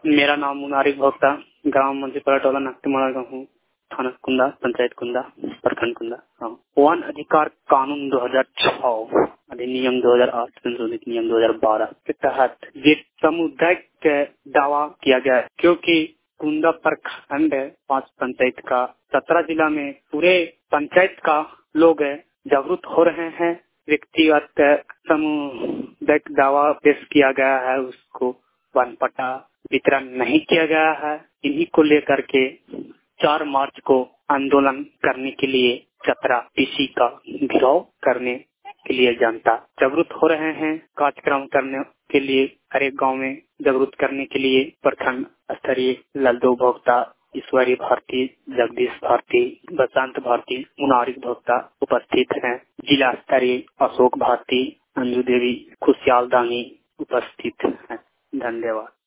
मेरा नाम मुनारिक भोक्ता, ग्राम मुंशीपुरा टोला नक्तिमाड़ा का हूँ, थाना कुंदा, पंचायत कुंदा, प्रखंड कुंदा। वन अधिकार कानून 2006 अधिनियम 2008 संशोधित नियम 2012 के तहत ये समुदाय के दावा किया गया है, क्योंकि कुंदा प्रखंड 5 पंचायत का 17 जिला में पूरे पंचायत का लोग जागरूक हो रहे हैं। व्यक्तिगत सामुदायिक दावा पेश किया गया है, उसको वन पट्टा वितरण नहीं किया गया है। इन्हीं को लेकर के 4 मार्च को आंदोलन करने के लिए चतरा डीसी का घेराव करने के लिए जनता जागरूक हो रहे हैं। कार्यक्रम करने के लिए हर एक गाँव में जागरूक करने के लिए प्रखंड स्तरीय लल्दू भोक्ता, ईश्वरी भारती, जगदीश भारती, बसंत भारती, मुनारिक भोक्ता उपस्थित हैं। जिला स्तरीय अशोक भारती, अंजू देवी, खुशहाल दानी उपस्थित हैं। धन्यवाद।